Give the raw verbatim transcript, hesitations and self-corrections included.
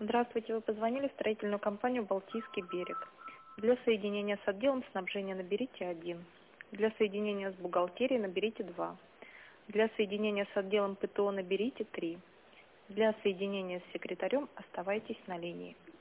Здравствуйте, вы позвонили в строительную компанию «Балтийский берег». Для соединения с отделом снабжения наберите один. Для соединения с бухгалтерией наберите два. Для соединения с отделом ПТО наберите три. Для соединения с секретарем оставайтесь на линии.